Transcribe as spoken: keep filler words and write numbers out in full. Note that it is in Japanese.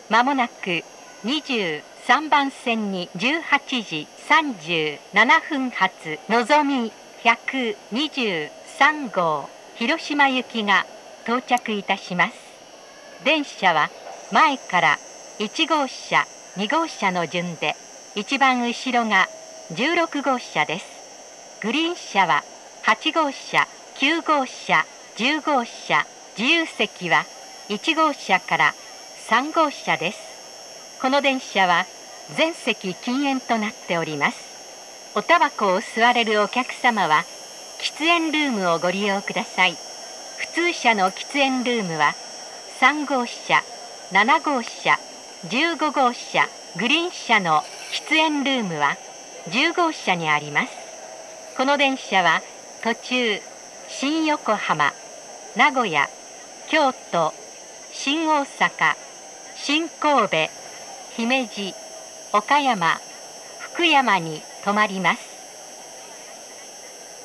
まもなくにじゅうさんばん線にじゅうはちじさんじゅうななふん発のぞみひゃくにじゅうさんごう広島行きが到着いたします。電車は前からいちごうしゃにごうしゃの順で、一番後ろがじゅうろくごうしゃです。グリーン車ははちごうしゃきゅうごうしゃじゅうごうしゃ、自由席はいちごうしゃからさんごうしゃです。この電車は全席禁煙となっております。おタバコを吸われるお客様は喫煙ルームをご利用ください。普通車の喫煙ルームはさんごうしゃ、ななごうしゃ、じゅうごごうしゃ、グリーン車の喫煙ルームはじゅうごうしゃにあります。この電車は途中新横浜、名古屋、京都、新大阪、新神戸、姫路、岡山、福山に停まります。